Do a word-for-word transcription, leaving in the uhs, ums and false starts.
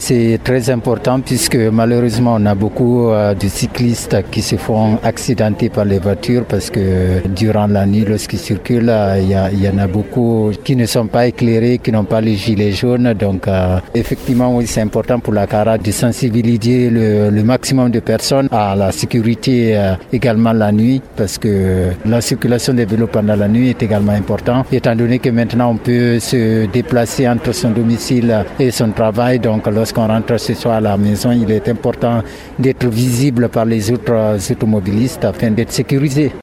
C'est très important puisque malheureusement on a beaucoup euh, de cyclistes qui se font accidenter par les voitures parce que durant la nuit lorsqu'ils circulent, il y, y en a beaucoup qui ne sont pas éclairés, qui n'ont pas les gilets jaunes. Donc euh, effectivement oui, c'est important pour la CARA de sensibiliser le, le maximum de personnes à la sécurité euh, également la nuit parce que la circulation des vélos pendant la nuit est également importante étant donné que maintenant on peut se déplacer entre son domicile et son travail. Donc lorsqu'on rentre ce soir à la maison, il est important d'être visible par les autres automobilistes afin d'être sécurisé.